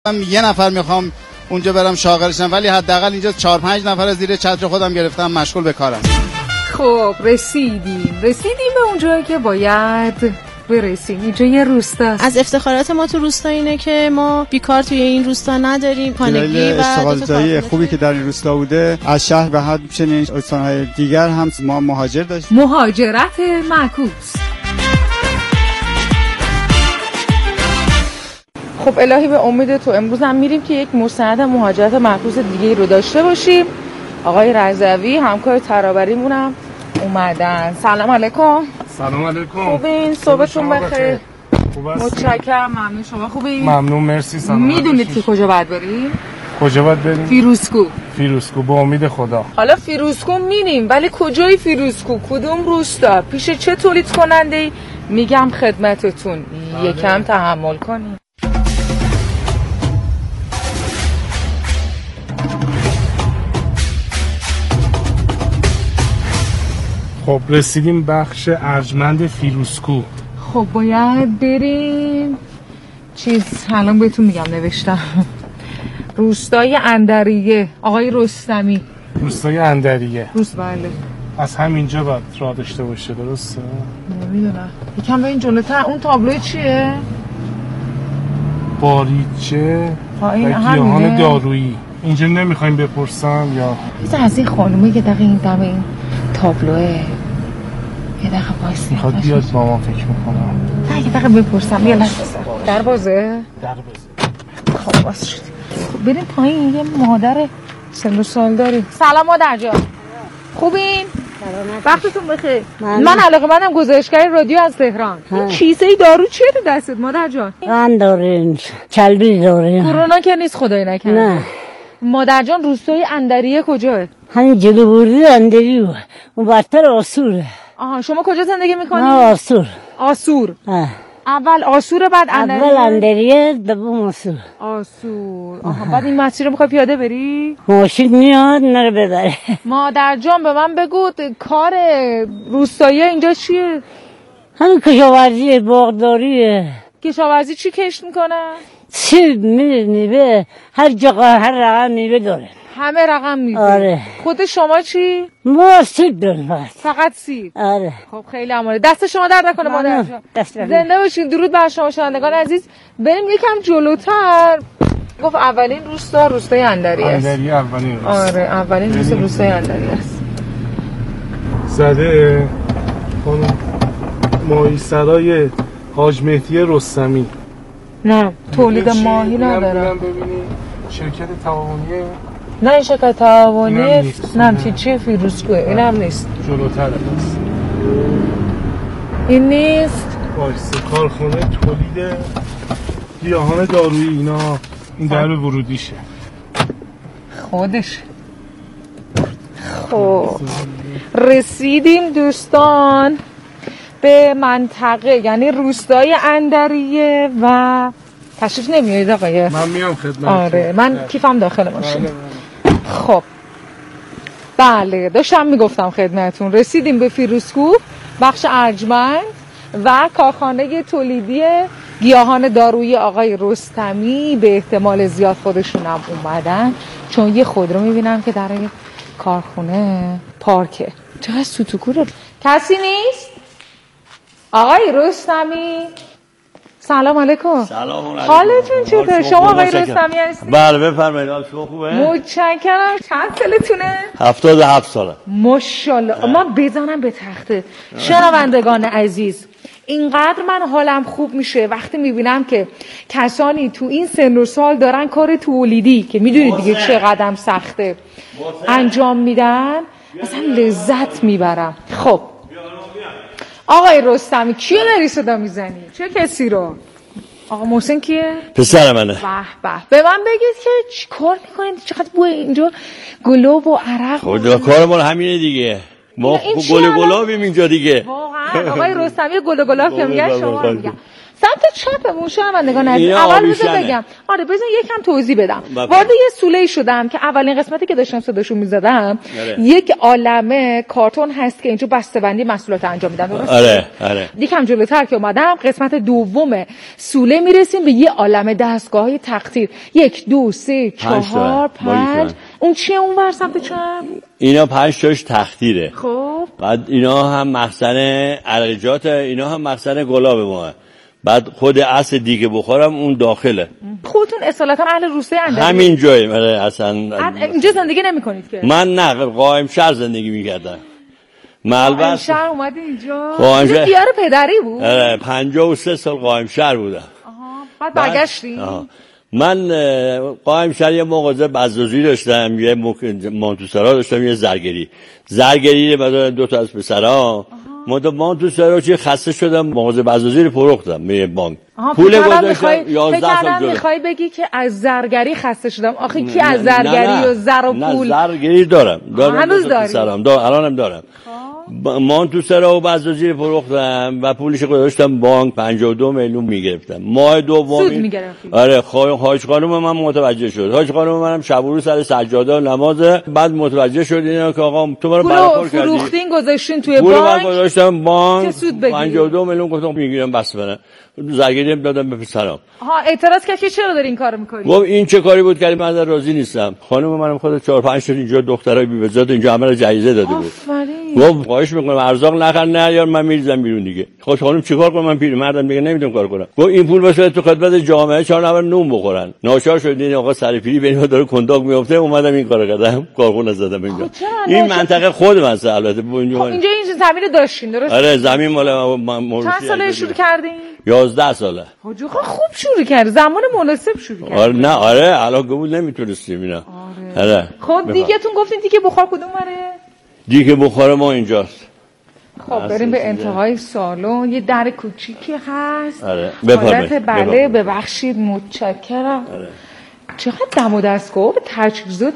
یه نفر میخوام اونجا برم شاغلشم، ولی حداقل اینجا 4-5 نفر زیر چتر خودم گرفتم مشغول به کارم. خب رسیدیم به اونجایی که باید برسیم. اینجا یه روستاست. از افتخارات ما تو روستا اینه که ما بیکار توی این روستا نداریم. دلیل اشتغالزایی خوبی که در این روستا بوده، از شهر به حد چنین استان‌های دیگر هم ما مهاجر داشتیم. مهاجرت معکوس. خب الهی به امید تو امروز هم میریم که یک مستند مهاجرت معکوس دیگه رو داشته باشیم. آقای رضوی همکار ترابریمونم اومدن. سلام علیکم. سلام علیکم. خوبین؟ صبحتون بخیر. متشکرم. ممنون. شما خوبین؟ ممنون مرسی. سلام. میدونید که کجا باید بریم؟ کجا باید بریم؟ فیروزکو به امید خدا. حالا فیروزکو میریم، ولی کجای فیروزکو؟ کدوم روستا؟ پیش چه تولید کننده‌ای؟ میگم خدمتتون یکم تحمل کنید. خب رسیدیم بخش ارجمند فیروزکو. خب باید بریم الان بهتون میگم نوشتم. روستای اندریه. آقای رستمی. روستای اندریه. بله. از همینجا باید راه داشته باشه، درسته؟ نمیدونم. یکم به این جلوتر. اون تابلو چیه؟ باریچه و گیاهان دارویی. اینجا نمیخوایم بپرسم یا از این خانومه یه دقیقه این دم این تابلوه یه دقیقه بایستی میخواد بیاد با ما فکر میکنم. یه دقیقه بپرسم. یه لحظه در بازه. خب باز شد. خب بریم پایین. یه مادر سن و سال داریم. سلام مادر جان، خوبین؟ وقتتون بخیر. من علاقه‌مندم گزارشگر رادیو از تهران. این کیسه دارو چیه تو دستت مادر جان؟ قند دارین، چلبی دارین. کرونا که نیست خدای نکنه. نه مادر جان روستای اندریه کجاه؟ همین جلو بردی اندریه، اون برتر آسوره. آها شما کجا زندگی میکنی؟ آسور. اول آسور بعد اندریه. اول اندریه دوم آسور. آها بعد این مسیر رو میخوای پیاده بری؟ ماشین میاد نره ببره. مادر جان به من بگو کار روستایی اینجا چیه؟ همین کشاورزی باغداریه. کشاورزی چی کشت میکنن؟ سیب میوه، هر جا هر رقم میوه داره. همه رقم میوه. آره. خود شما چی؟ ما سیب داریم فقط سیب. آره. خب خیلی عمالی. دست شما درد نکنه مادر جان. زنده باشین. درود بر شما شنوندگان عزیز. بریم یکم جلوتر. گفت اولین روستای اندریه است. اندریه اولین روستا. آره اولین روستای اندریه است. زده خانم ماهیسرای حاج مهدی رستمی. نه تولید ماهی ندارم. ببینید شرکت تعاونیه. نه این شرکت تعاونی نه چی فیروزکوه. این هم نیست. جلوتر است. این نیست. وایسه کارخونه تولید گیاهان دارویی. اینا این در ورودیشه خودش. خب رسیدیم دوستان به منطقه یعنی روستای اندریه و تشریف نمیارید آقای؟ من میام خدمت. آره من کیفم داخل ماشین. خب بله داشتم میگفتم خدمتون. رسیدیم به فیروزکو بخش ارجمند و کارخانه تولیدی گیاهان دارویی آقای رستمی. به احتمال زیاد خودشون هم اومدن چون یه خودرو میبینم که در این کارخونه پارکه. چقدر سوتوکوره. کسی نیست؟ آقای رستمی سلام علیکم. سلام علیکم. حالتون چطوره؟ شما آقای رستمی هستید؟ بله بفرمایید. حال شما خوبه؟ متشکرم. چند سالتونه؟ 77 ساله. ماشاءالله. ما بزنم به تخته. شنوندگان عزیز اینقدر من حالم خوب میشه وقتی میبینم که کسانی تو این سن و سال دارن کار تولیدی که میدونید دیگه چقدر سخته انجام میدن، مثلا لذت میبرم. خب آقای رستمی کیو داری صدا میزنی؟ چه کسی رو؟ آقا محسن کیه؟ پسر منه. به من بگید که چی کار میکنید؟ چقدر بوی اینجا گلاب و عرق؟ خدا کارمون همینه دیگه. ما گل گلابیم اینجا دیگه. واقعا آقای رستمی گل گلاب که میگن شما رو میگن. سمت چپمون شنوندگان عزیز. اول بذار بگم آره بذار یکم توضیح بدم. وارد یه سوله شدم که اولین قسمتی که داشتم صداشو می‌زدم یک عالمه کارتون هست که اینجا بسته‌بندی محصولات انجام میدن. آره. یکم جلوتر که اومدم قسمت دوم سوله میرسیم به یه عالمه دستگاه‌های تقطیر. 1 2 3 4 5 اون چیه اون ور سمت چپ؟ اینا 5 تاش تقطیره. خب بعد اینا هم مخزن عرقجات، اینا هم مخزن گلاب ما. بعد خود اصل دیگه بخارم اون داخله. خودتون اصالتا اهل روسیه اندازی؟ همین جاییم. اصلا اینجا زندگی نمی‌کنید که؟ من نه قائم شهر زندگی می‌کردم. قائم شهر اومدی اینجا؟ اینجا دیار پدری بود؟ 53 سال قائم شهر بودم. بعد برگشتی؟ من قائم شهر یه مغازه بزازی داشتم، یه مانتوسرا داشتم، یه زرگری بعد 2 تا از پسرا. مانتوسرا چه خسته شدم، مغازه بزازی رو فروختم به بانک. پول گذاشتم 11 سال جلو. میخوای بگی که از زرگری خسته شدم؟ آخه کی از زرگری و زر و پول؟ نه زرگری دارم هنوز داری؟ الانم دارم. مانتوسرا و بزازی رو فروختم و پولش گذاشتم بانک. 52 میلیون میگرفتم. ماه دوم سود میگرفتی؟ آره. حاج خانم من متوجه شد. حاج خانم منم شب و روز سر سجاده و نماز. بعد متوجه شد اینا که آقا تو منو بلاخور کردی. فروختین گذاشتین توی بانک. پول گذاشتم بانک. 52 میلیون گفتم میگیرم بس برم. زرگری دادم به پسرام. اعتراض کرد که چرا داری این کارو میکنی؟ گفت این چه کاری بود که من راضی نیستم. خانم منم خود 4 5 تا اینجا دخترای بی وجدت اینجا همه رو جایزه داده بود. گفت خواهش میکنم ارزاق نخر نه یار من میریزم بیرون دیگه. خب خانم چیکار کنم؟ من پیرمردم دیگه نمیدونم کار کنم. گفت این پول واسه تو خدمت جامعه 4 نفر نون بخورن. ناچار شدین آقا سرپیری بین داره کنداق میافته. اومدم این کارو کردم. کارخونه زدم اینجا. این منطقه خود من البته اینجا این زمین داشتین درست؟ آره زمین مال من. چند ساله شروع کردین؟ 11 ساله. حاج آقا خوب شروع کرد. زمان مناسب شروع کرد. آره نه آره الان قبول نمیتونستیم اینا. آره. خب دیگه‌تون گفتین دیگه بخار کدوم بره؟ دیگه بخار ما اینجاست. خب بریم به انتهای سالن. یه در کوچیکی هست. آره بفرمایید. بله ببخشید متشکرم. آره. چقدر دم و دستگاه و تجهیزات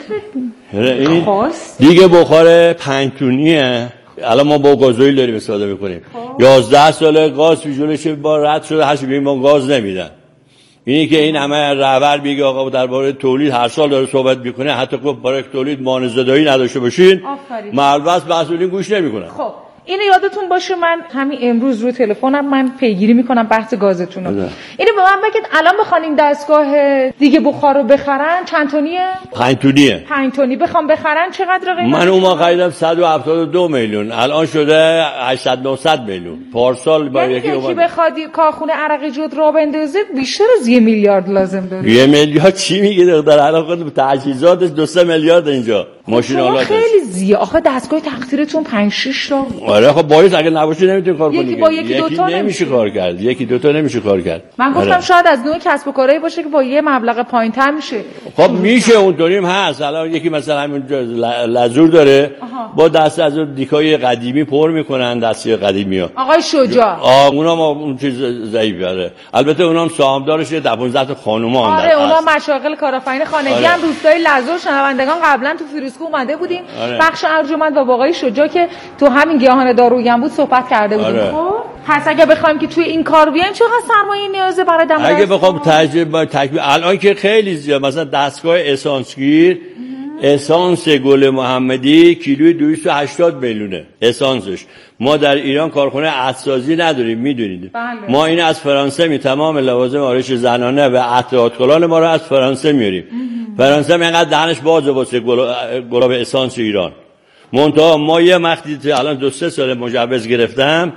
خاص. دیگه بخار 5 تونیه. الان ما با گازوئیل داریم استفاده میکنیم. 11 ساله گاز فیژولش با رد شده. هر چی ما گاز نمیدن. اینی که این همه رهبر میگه آقا درباره تولید هر سال داره صحبت میکنه، حتی گفت برای تولید مانع‌زدایی نداشته باشین. مالباس مسئولین گوش نمیکنن. خب اینو یادتون باشه. من همین امروز رو تلفنم من پیگیری میکنم بحث گازتون رو. اینو به من بگید الان بخوان این دستگاه دیگه بخار رو بخرن چند تونیه؟ 5 تونیه. 5 تونی بخوام بخرن چقدر قیمت؟ من اون ما خریدم 172 میلیون، الان شده 800 900 میلیون. پارسال با یکی بخواد کارخونه عرقجات را بندازه بیشتر از 1 میلیارد لازم داره. 1 میلیارد چی میگه دختر؟ الان خود تجهیزاتش 2 3 میلیارد اینجا. ماشین آلات خیلی زیاد. آخه دستگاه تقطیرتون 5 6 تا. آره خب باید اگه نباشه نمیتونی کار کنی. یکی با یکی دو تا نمیشه کار کرد. یکی دو تا نمیشه کار کرد. من گفتم شاید از نوع کسب و کارایی باشه که با یه مبلغ پایین‌تر میشه. خب میشه اونطوریم هست. الان یکی مثلا همین لزور داره با دست از دیکای قدیمی پر میکنن دستی قدیمی‌ها. آقای شجاع. اونا ما اون چیز ضعیف داره. البته اونام سهامدارش 15 تا خانوما هم. آره اونا مشاغل کارآفرین خانگی هم روستای لزور. شنوندگان قبلا تو فیروزکو اومده بودیم. بخش ارجمند با آقای شجاع که تو همین گیاهان دارویی هم بود صحبت کرده بودیم. خب پس اگه بخوایم که توی این کار بیایم چقدر سرمایه نیازه برای دم؟ اگه بخوام تکمیل الان که خیلی زیاد، مثلا دستگاه اسانسگیر اسانس گل محمدی کیلوی 280 میلیونه اسانسش. ما در ایران کارخونه عطرسازی نداریم میدونید. بله. ما این از فرانسه تمام لوازم آرایش زنانه و عطر کلان ما رو از فرانسه میاریم. فرانسه اینقدر دهنش بازه واسه گلاب اسانس ایران. منتها ما یه وقتی الان 2 3 سال مجوز گرفتم.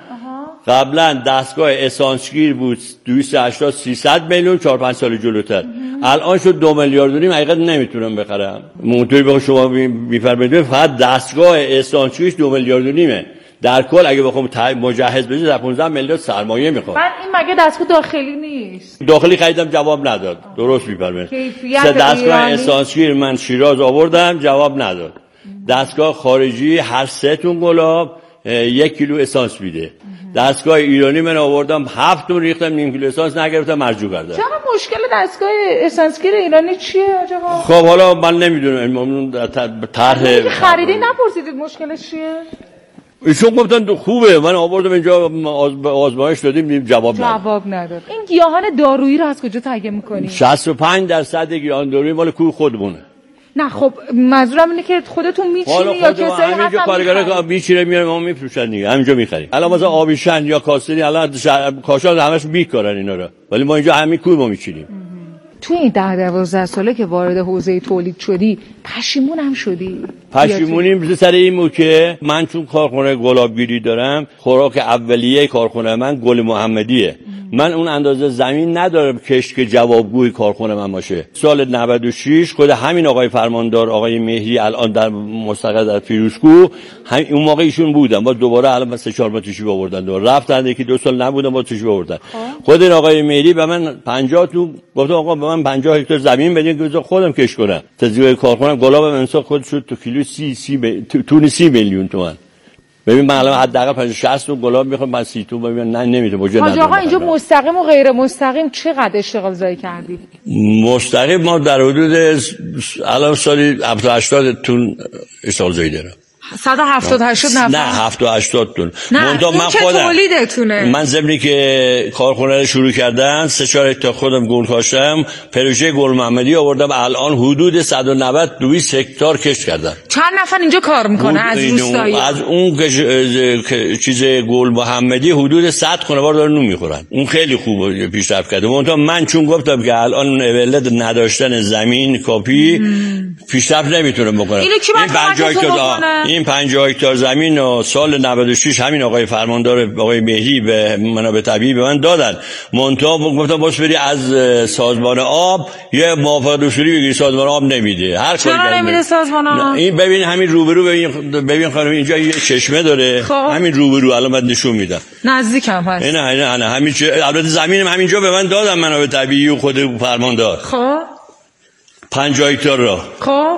قبلا دستگاه اسانسگیر بود 280 300 میلیون 4 5 سال جلوتر. الان شد 2 میلیارد و نیم. حقیقت نمیتونم بخرم. اونطوری بخوام شما میفرمایید فقط دستگاه اسانسگیرش 2 میلیارد و نیمه. در کل اگه بخوام مجهز بشه در 15 میلیارد سرمایه میخواد. بعد این مگه دستگاه داخلی نیست؟ داخلی خریدم جواب نداد. درست میفرمایید. دستگاه اسانسگیر من شیراز آوردم جواب نداد. دستگاه خارجی هر 3 تون گلاب 1 کیلو اسانس میده. دستگاه ایرانی من آوردم 7 تون ریختم نیم کیلو اسانس نگرفتم مرجوع کردم. چرا مشکل دستگاه اسانسگیر ایرانی چیه آقا؟ خب حالا من نمیدونم طرح خریدی نپرسیدید مشکلش چیه؟ ایشون گفتن خوبه، من آوردم اینجا آزمایش دادیم جواب نداد. این گیاهان دارویی رو از کجا تهیه می‌کنی؟ 65% گیاهان دارویی مال کوه خودمونه. نه خب منظورم اینه که خودتون میچینی یا کسایی همینجا کارگرا میچینه میارن ما میفروشن دیگه، همینجا میخریم. الان مثلا آبیشن یا کاسری الان کاشان همش میکارن اینا رو، ولی ما اینجا همین کوه ما میچینیم. تو این 10-12 ساله که وارد حوزه تولید شدی پشیمون هم شدی؟ پشیمونیم سر این بود که من چون کارخونه گلابگیری دارم، خوراک اولیه کارخونه من گل محمدیه. من اون اندازه زمین ندارم کشت جوابگوی کارخونه من باشه. سال 96 خود همین آقای فرماندار آقای مهری الان در مستقر در فیروزکوه اون موقع ایشون بودن، با دوباره الان 3-4 ماه تشریف آوردن، دوباره رفتن، یکی 2 سال نبودن با تشریف آوردن. خود این آقای مهری به من 50 تو گفت آقا به من 50 هکتار زمین بدین که خودم کشت کنم. تزریق کارخونه گلاب امسال خود شد تو کیلو 30 میلیون تومان. ببین من الان حداقل 50-60 تا گلاب میخوام، من 30 تا ببین نه نمیتونه وجود نداره. آقا اینجا مستقیم و غیر مستقیم چقدر اشتغال زایی کردید؟ مستقیم ما در حدود الان سالی 70-80 تن اشتغال زایی دارم. 170-80 نفر؟ نه 70-80 تن. نه اون من که تولیدتونه. من زمینی که کارخونه رو شروع کردم 3-4 هکتار خودم گل کاشتم، پروژه گل محمدی آوردم، الان حدود 190-200 هکتار کشت کردم. چند نفر اینجا کار میکنه از روستایی؟ از اون چیز گل محمدی حدود 100 خانوار دارن نون میخورن. اون خیلی خوب پیشرفت کرده. من چون گفتم که الان ولد نداشتن زمین کافی پیشرفت نمیتونم بکنم. این 50 هکتار زمین و سال 96 همین آقای فرماندار آقای مهری به منابع طبیعی به من دادن. منتها گفتم باش بری از سازمان آب یه موافقت اصولی بگیری، سازمان آب نمیده. هر کاری چرا نمیده سازمان آب؟ این ببین همین روبرو ببین خانم اینجا یه چشمه داره. همین روبرو الان من نشون میدم. نزدیکم هست. نه همین البته زمینم همینجا به من دادن منابع طبیعی و خود فرماندار. خب 50 هکتار را. خب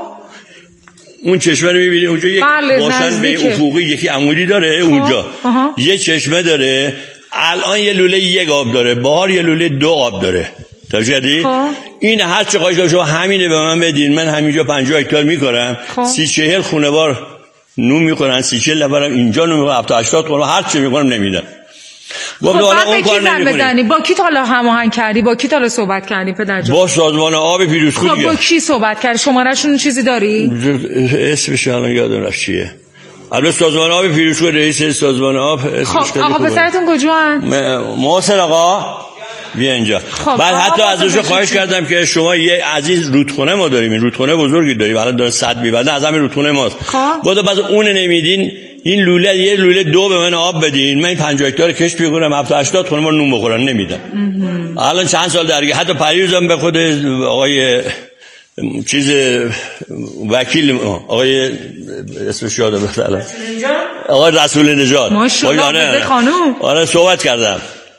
اون چشمه رو می‌بینی اونجا یک باشن به افقی یکی عمودی داره اونجا. یه چشمه داره، الان یه لوله 1 آب داره، بهار یه لوله 2 آب داره. توجه کردی؟ این هر چه خواهش شما همینه به من بدین، من همینجا 50 هکتار می‌کنم. 30-40 خانوار نون می‌خورن، 30-40 نفرم اینجا نون می‌خورن، 70-80 خانوار هر چی می‌کنم نمیدن. خب اون کار نمی‌کنی. با کی تا حالا هماهنگ کردی؟ با کی تا حالا صحبت کردی پدر جان؟ با سازمان آب فیروزکوه. خب با کی صحبت کردی؟ شماره‌شون چیزی داری؟ اسمش الان یادم رفت چیه. البته سازمان آب فیروزکوه رئیس سازمان آب اسمش. خب آقا پسرتون کجاست؟ محسن آقا بیا اینجا. بعد حتی ازش خواهش کردم که شما یه عزیز رودخونه ما داریم، این رودخونه بزرگی داریم، الان داره 100 می‌بنده، از همین رودخونه ماست. گفتم بعد اون نمیدین، این لوله یه لوله 2 به من آب بدین، من 50 هکتار کشت می‌کنم، 70-80 خانوار نون بخورن نمیدن. الان چند سال درگیر، حتی پریوزم به خود آقای چیز وکیل آقای اسمش یادم رفت، آقای رسول نژاد، ماشاءالله خانم، آره صحبت کردم.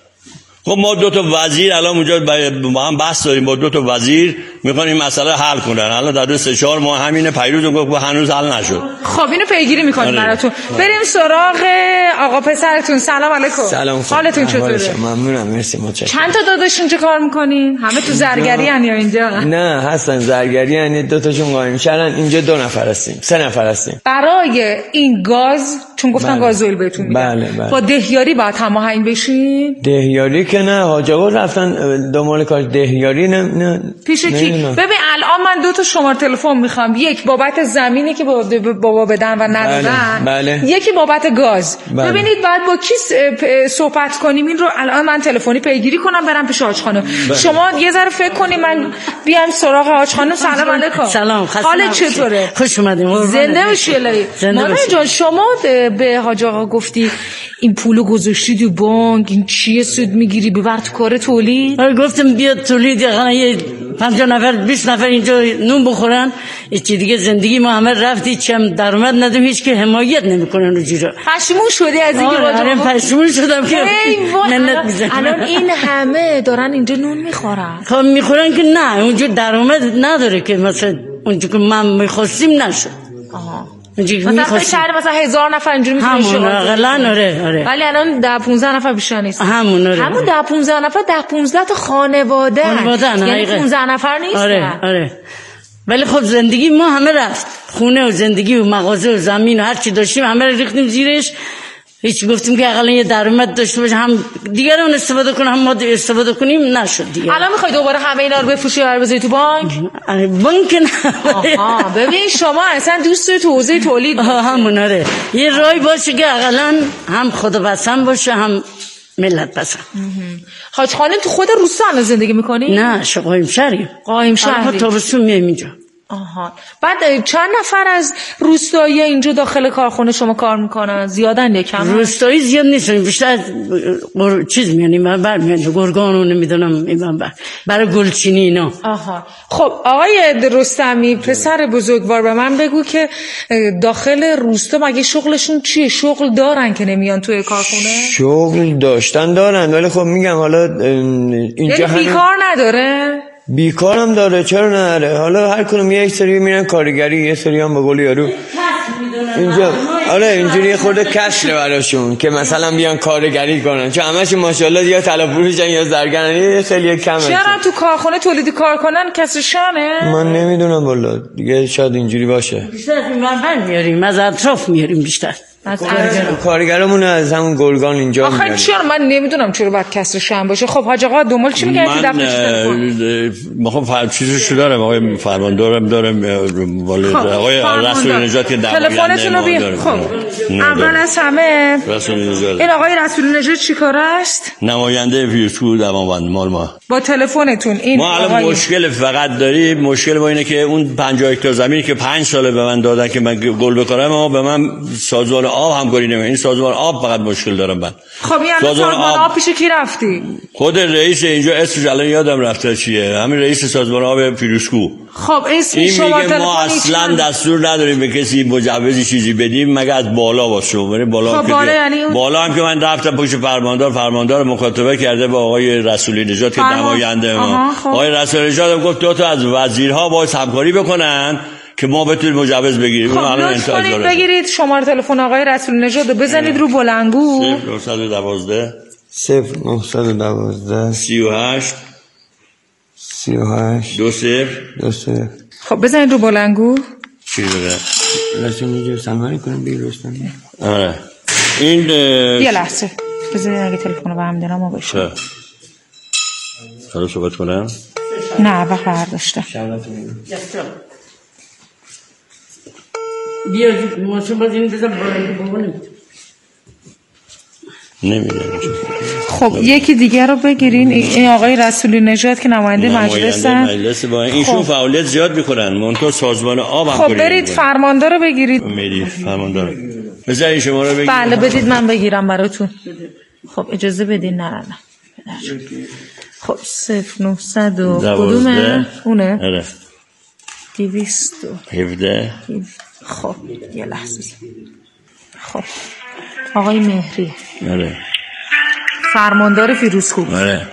خب ما 2 تا وزیر الان اونجا با هم بحث داریم، با 2 تا وزیر میخوان این مسئله حل کنن. الان در 3-4 ماه همینه، پیروز گفت هنوز حل نشد. خب اینو پیگیری میکنیم براتون. بریم سراغ آقا پسرتون. سلام علیکم. سلام. حالتون چطوره؟ ممنونم، مرسی، متشکرم. چند تا داداشون چه کار میکنین؟ همه تو زرگری ان یا اینجا؟ نه هستن زرگری ان، 2 تاشون قایم شدن، اینجا 2 نفر هستیم، 3 نفر هستیم. برای این گاز چون گفتن گازوئیل بهتون میدن، با دهیاری باید هماهنگ بشین؟ دهیاری که نه، حاج آقا رفتن دنبال کار دهیاری. نه پیش کی؟ ببین الان من 2 تا شماره تلفن میخوام، یک بابت زمینی که بابا بدن و ندادن، بله. یکی بابت گاز. ببینید بعد با کی صحبت کنیم این رو الان من تلفنی پیگیری کنم برم پیش حاج خانم. شما یه ذره فکر کنید من بیام سراغ حاج خانم. سلام علیکم. سلام، حالت چطوره؟ خوش اومدین. زنده باشی الهی. مادر جان شما به حاج آقا گفتی این پولو گذاشتی تو بانک، این چیه سود میگیری ببر تو کار تولید؟ گفتم بیاد تولید، یه 50 نفر 20 نفر اینجا نون بخورن، چی دیگه زندگی ما همه رفتی، چم درآمد ندیم، هیچ که حمایت نمیکنن رو جیرا. پشیمون شدی از اینکه آره پشیمون شدم که منت میزنم. الان این همه دارن اینجا نون میخورن. خب میخورن که نه اونجا درآمد نداره که مثلا اونجا که من میخواستیم نشد. مثلا شهر مثلا 1000 نفر اینجوری میتونه شه. همون آره. ولی الان 10-15 نفر بیشتر نیست. همون 10-15 نفر 10-15 تا خانواده. یعنی 15 نفر نیست. آره. ولی خب زندگی ما همه رفت، خونه و زندگی و مغازه و زمین و هر چی داشتیم همه رو ریختیم زیرش. هیچ گفتیم که اقلا یه درآمد داشته باشه، هم دیگران استفاده کنن هم ما استفاده کنیم، نشد دیگه. الان میخوای دوباره همه اینا رو بفروشی و بذاری تو بانک؟ بانک نه. آها ببین شما اصلا دوست داری تو حوزه تولید همونه یه رای باشه که اقلا هم خدا پسند باشه هم ملت پسند. حاج خانم تو خود روستا الان زندگی میکنی؟ نه قایم شهریم. قایم شهری. تابستون میایم اینجا. آها. بعد چند نفر از روستایی اینجا داخل کارخونه شما کار میکنن؟ زیادن یا کم؟ روستایی زیاد نیستن، بیشتر چیز میانیم بر میان گرگان و نمیدونم این برای گلچینی اینا. آها. خب آقای رستمی پسر بزرگوار به من بگو که داخل روستا مگه شغلشون چیه؟ شغل دارن که نمیان توی کارخونه؟ شغل دارن ولی خب میگم حالا اینجا یعنی بیکار نداره؟ بیکارم داره، چرا نداره؟ حالا هر کدوم یک سری میرن کارگری، یه سری هم به قول یارو اینجا آره اینجوری خورده کشله براشون که مثلا بیان کارگری کنن، چون همشون ماشاءالله یا طلا فروشن یا زرگرن، خیلی کمه. چرا تو کارخونه تولیدی کار کنن کسی شانه؟ من نمیدونم والا، دیگه شاید اینجوری باشه. بیشتر از این ور میاریم، از اطراف میاریم بیشتر. کارگرامون از همون گرگان اینجا میاریم. آخه چرا من نمیدونم چرا باید کسر شم باشه؟ خب حاج آقا دنبال چی میگه؟ من چیزشو دارم، آقای فرماندارم دارم، آقای رسول نجات که تلفنتون رو بگیر. خب اول از همه این آقای رسول نجات چیکار است؟ نماینده فیروزکوه دماوند مال ما. با تلفنتون این ما الان مشکل فقط داریم، مشکل ما اینه که اون 50 هکتار زمینی که 5 ساله به من دادن که من گل بکارم، اما به من سازمان آب همکاری نمیکنه. این سازمان آب فقط مشکل دارم من. خب این سازمان آب پیش کی رفتی؟ خود رئیس اینجا اسمش الان یادم رفته چیه، همین رئیس سازمان آب فیروزکوه. خب اسم شما میگه ما اصلا دستور نداریم به کسی مجوزی چیزی بدیم مگر از بالا باشه. بالا خب بالا هم که من رفتم پشت فرماندار مکاتبه کرده با آقای رسولی نژاد که نماینده ما. آقای رسولی نژاد گفت دو تا از وزیرها باید همکاری بکنن که ما بتونیم مجوز بگیریم. خب لطف کنید بگیرید شماره تلفن آقای رسول نژاد رو بزنید رو بلندگو 0912 38 20. خب بزنید رو بلندگو. چی بگه؟ رسول نجات سلام کنم بگیر رستم. آره این یه لحظه بذارید اگه تلفن رو به هم دارم ما باشه. حالا صحبت کنم؟ نه بخیر داشتم. بیا ماشین باز این بزن بابا نمیدونم. خب یکی دیگه رو بگیرین، این آقای رسولی نژاد که نماینده مجلس با اینشون فعالیت زیاد میکنن، منتها سازمان آب هم خب برید فرماندار رو بگیرید. فرماندار بذارین شما رو بگیرید. بله بدید من بگیرم براتون. خب اجازه بدین. نه خب 0900 کدومه؟ اونه؟ آره 217. خب یه لحظه. خب آقای مهری. آره فرماندار فیروزکوه. آره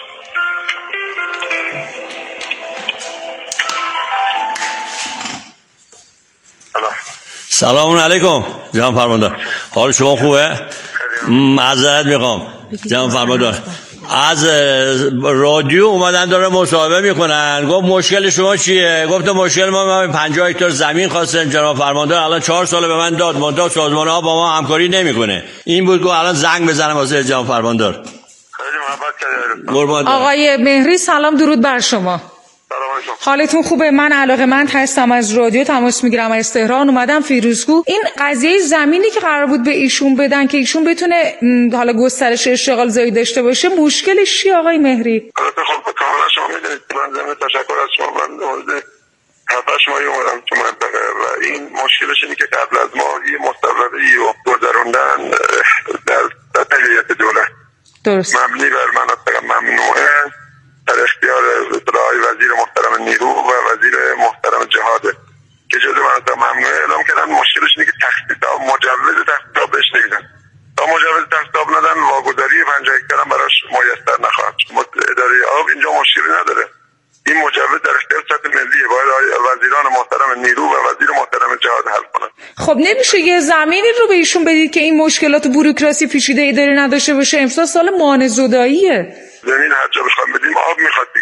سلام علیکم جناب فرماندار، حال شما خوبه؟ معذرت میخوام جناب فرماندار، از رادیو اومدن داره مصاحبه میکنن، گفت مشکل شما چیه؟ گفتم مشکل ما 50 هکتار زمین خواستم جناب فرماندار، الان 4 ساله به من داد، منتها سازمان آب با ما همکاری نمیکنه. این بود که الان زنگ بزنم واسه جناب فرماندار. خیلی محبت کردید. آقای مهری سلام درود بر شما. حالتون خوبه؟ من علاقه‌مند هستم، از رادیو تماس میگیرم، از تهران اومدم فیروزکوه. این قضیه زمینی که قرار بود به ایشون بدن که ایشون بتونه حالا گسترش اشتغال زایی داشته باشه، مشکلش چیه آقای مهری؟ خب کاملا شما میدونید من ضمن تشکر از شما من حدود 7-8 ماهی اومدم تو منطقه و این مشکلش اینه که قبل از ما یه مستقره‌ای رو گذروندن در تهیئت دولت درست مبنی بر مناطق ممنوعه در اختیار اطلاعای وزیر محترم نیرو و وزیر محترم جهاده که جزء مناطق ممنوعه اعلام کردن. مشکلش اینه که تخصیص آب مجوز تخصیص آب بهش نمیدن، تا مجوز تخصیص آب ندن واگذاری 50 هکتار هم براش میسر نخواهد. اداره آب اینجا مشکلی نداره، این مجوز در اختیار سطح ملیه، باید وزیران محترم نیرو و وزیر محترم جهاد حل کنن. خب نمیشه یه زمینی رو به ایشون بدید که این مشکلات بوروکراسی پیچیده ای داره نداشته باشه؟ امسال سال مانع زداییه، زمین هر جا بخوام بدیم آب میخواد دیگه.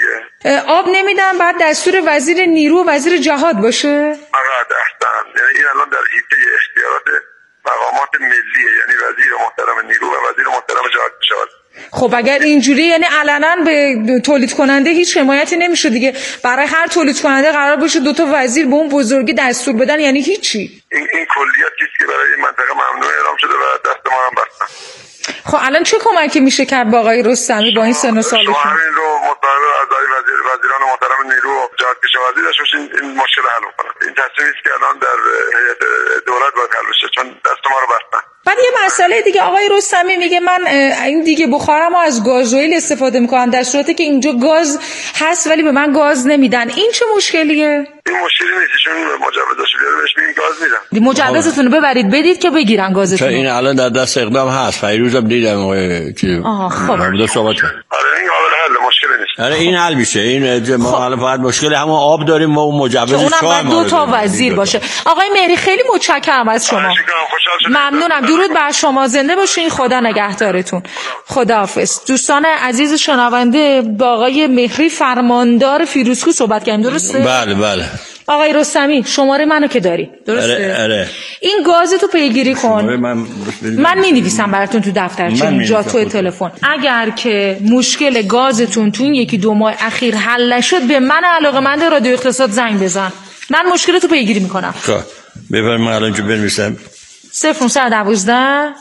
آب نمیدن، بعد دستور وزیر نیرو و وزیر جهاد باشه؟ فقط احسن، یعنی این الان در حیطه اختیارات مقامات ملیه، یعنی وزیر محترم نیرو و وزیر محترم جهاد شود. خب اگر اینجوری یعنی علنا به تولید کننده هیچ حمایتی نمیشه دیگه. برای هر تولید کننده قرار باشه 2 تا وزیر به اون بزرگی دستور بدن، یعنی هیچی. این کلیاتی است که برای این منطقه ممنوع اعلام شده و دست ما هم بستن. خب الان چه کمکی میشه کرد با آقای رستمی با این سن و سالشون؟ شما همین رو مصاحبه اعضای وزیران محترم نیرو و جهاد کشاورزی داشته باشین این مشکل حل کنه. این تصمیمی است که الان در هیئت دولت باید حل بشه چون دست ما رو بستن. بعد یه مسئله دیگه، آقای رستمی میگه من این دیگه بخارم از گازوئیل استفاده میکنم در صورتی که اینجا گاز هست ولی به من گاز نمیدن. این چه مشکلیه؟ این مشکلی نیست، چون مجوزش بیاره بهش میگن گاز میدن. مجوزتون رو ببرید بدید که بگیرن گازتون. این الان در دست اقدام هست. فیروزم دیدم که خب صحبت کرد. آره این قابل حل، مشکلی نیست. آره این حل میشه. این ما حالا فقط مشکل همون آب داریم و اون مجوز شاه 2 تا وزیر باشه. آقای مهری خیلی متشکرم از شما. ممنونم. درود بر شما، زنده باشین، خدا نگهدارتون. خداحافظ. دوستان عزیز شنونده، با آقای مهری فرماندار فیروزکو صحبت کردیم، درسته؟ بله. آقای رستمی شماره منو که داری، درسته؟ اره. این گازتو پیگیری کن. من می‌نویسم براتون تو دفترچه اینجا تو تلفن. اگر که مشکل گازتون تو این 1-2 ماه اخیر حل نشد به من علاقه‌مند رادیو اقتصاد زنگ بزن. من مشکلتو پیگیری میکنم. بفرمایید الان اینجا بنویسم. 0912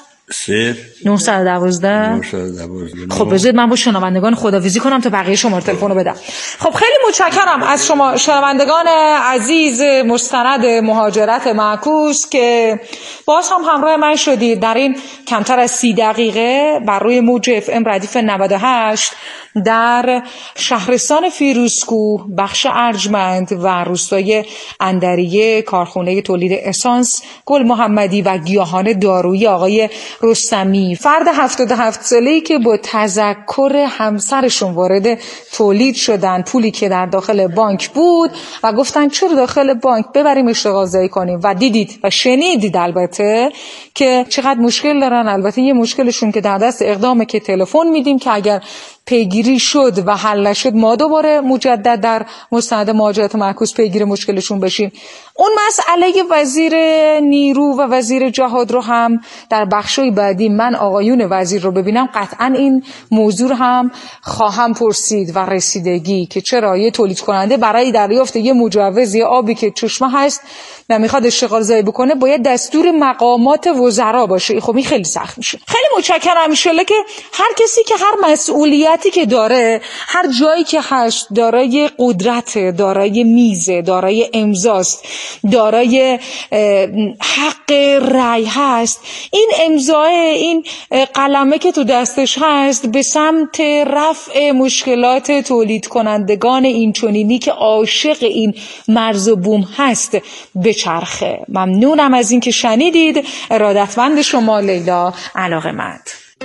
912. خب بذارید من با شنوندگان خداحافظی کنم تا بقیه شماره تلفن رو بدم. خب خیلی متشکرم از شما شنوندگان عزیز مستند مهاجرت معکوس که باز هم همراه من شدید در این کمتر از 30 دقیقه بر روی موج FM ردیف 98 در شهرستان فیروزکو، بخش ارجمند و روستای اندریه، کارخانه تولید اسانس گل محمدی و گیاهان دارویی آقای رستمی، فرد 77 ساله‌ای که با تذکر همسرشون وارد تولید شدن، پولی که در داخل بانک بود و گفتن چرا داخل بانک ببریم اشتغالزایی کنیم و دیدید و شنیدید البته که چقدر مشکل دارن. البته یه مشکلشون که در دست اقدامه که تلفن میدیم که اگر پیگیری شد و حل نشد ما دوباره مجدد در مستند مهاجرت معکوس پیگیر مشکلشون بشیم. اون مسئله وزیر نیرو و وزیر جهاد رو هم در بخشای بعدی من آقایون وزیر رو ببینم قطعا این موضوع هم خواهم پرسید و رسیدگی که چرا یه تولید کننده برای دریافت یه مجوز یه آبی که چشمه هست و میخواد اشتغال زایی بکنه باید دستور مقامات وزرا باشه. خب این خیلی سخت میشه. خیلی متشکرم. ان شاءالله که هر کسی که هر مسئولیتی که داره، هر جایی که هست، دارای قدرت، دارای میزه، دارای امضاست، دارای حق رأی هست، این امضای این قلمه که تو دستش هست به سمت رفع مشکلات تولید کنندگان این چنینی که عاشق این مرز و بوم هست بچرخه. ممنونم از این که شنیدید. ارادتمند شما لیلا علاقه‌مند.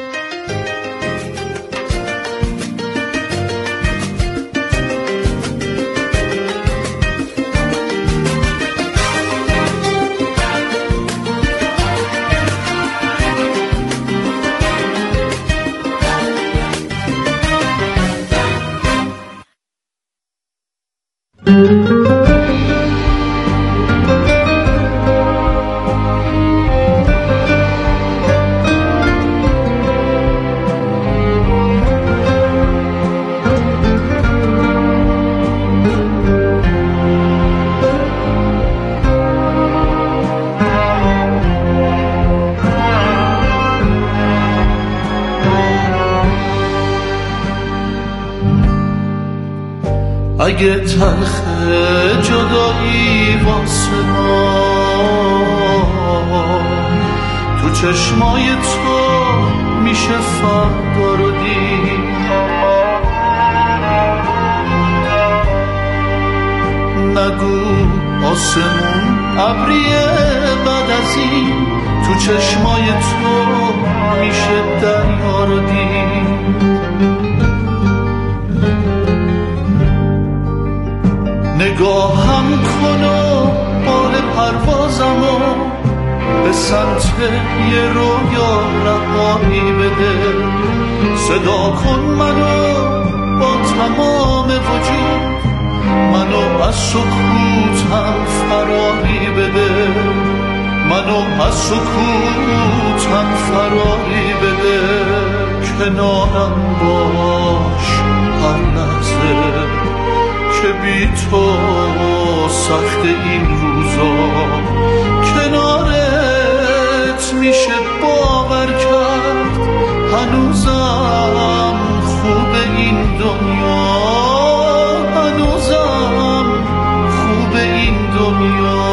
اگه تلخ جدایی واسه ما تو چشمای تو میشه فردا رو دید، نگو آسمون ابریه بعد از این تو چشمای تو میشه دریا رو دید. نگاهم کن و بال پروازمو به سمت یه رویا رهایی بده، صدا کن منو با تمام وجود، منو از سکوتم فراری بده، منو از سکوتم فراری بده. کنارم باش هر لحظه که بی تو سخت این روزا، کنارت میشه باور کرد هنوزم خوب این دنیا، هنوزم خوب این دنیا.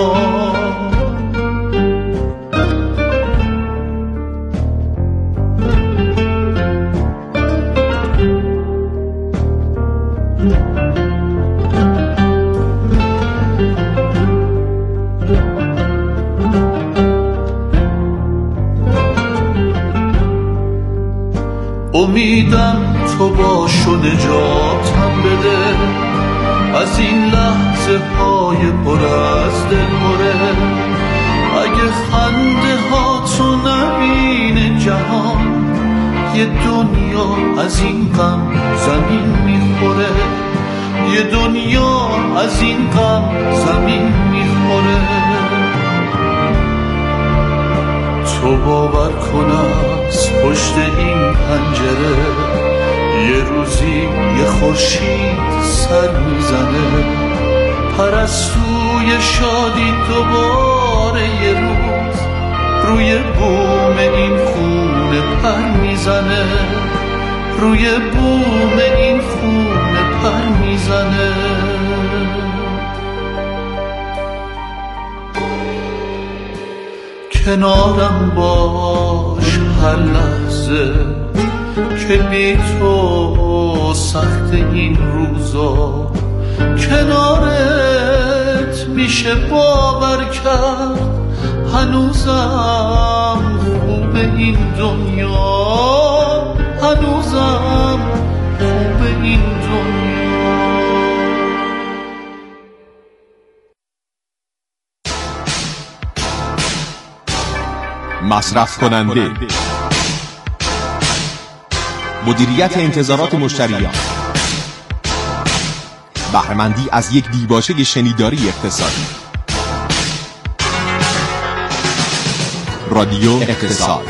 امیدم تو باش و نجاتم بده از این لحظه های پر از دلهره. اگه خنده ها تو نبینه جهان، یه دنیا از این غم زمین میخوره، یه دنیا از این غم زمین میخوره. تو باور کن از پشت این پنجره یه روزی یه خورشید سر میزنه، پرستوی شادی دوباره یه روز روی بوم این خونه پر میزنه، روی بوم این خونه پر میزنه. کنارم باش هر لحظه که بی تو سخت این روزا، کنارت میشه باور کرد هنوزم خوب این دنیا، هنوزم خوب این دنیا. مصرف کننده، مدیریت انتظارات مشتریان، بهره‌مندی از یک دیباچه شنیداری اقتصادی. رادیو اقتصاد.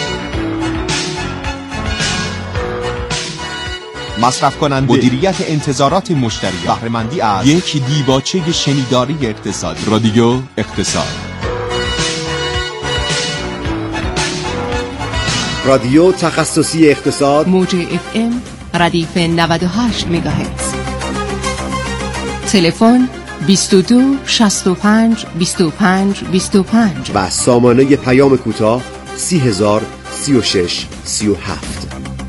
مصرف کننده، مدیریت انتظارات مشتریان، بهره‌مندی از یک دیباچه شنیداری اقتصادی. رادیو اقتصاد. رادیو تخصصی اقتصاد، موج FM ردیف 98 مگاهرتز. تلفن 22 65 25 25 و سامانه پیام کوتاه 30000 36 37.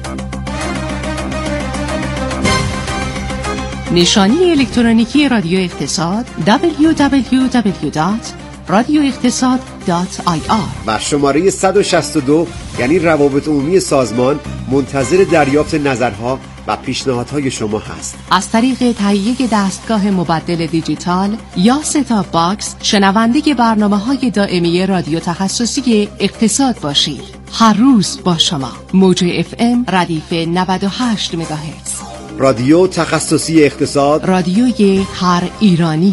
نشانی الکترونیکی رادیو اقتصاد www.radioeqtasad.ir و شماره 162 یعنی روابط عمومی سازمان منتظر دریافت نظرها و پیشنهادهای شما هست. از طریق تهیه دستگاه مبدل دیجیتال یا ستاپ باکس شنونده برنامه‌های دائمی رادیو تخصصی اقتصاد باشید. هر روز با شما. موج FM ردیف 98 مگاهرتز. رادیو تخصصی اقتصاد، رادیوی هر ایرانی.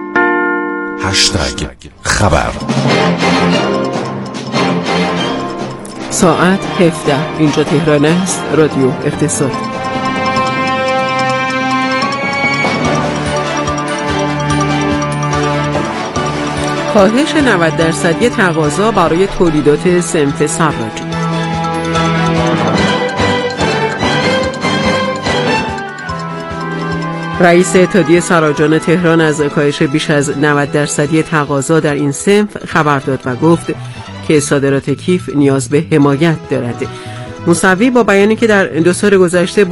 خبر. ساعت 17. اینجا تهران است. رادیو اقتصاد. کاهش 90% تقاضا برای تولیدات صنف سراجی. رئیس اتحادیه سراجان تهران از کاهش بیش از 90% تقاضا در این صنف خبر داد و گفت که صادرات کیف نیاز به حمایت دارد. موسوی با بیانی که در 2 سال گذشته